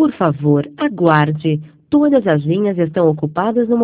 Por favor, aguarde. Todas as linhas estão ocupadas no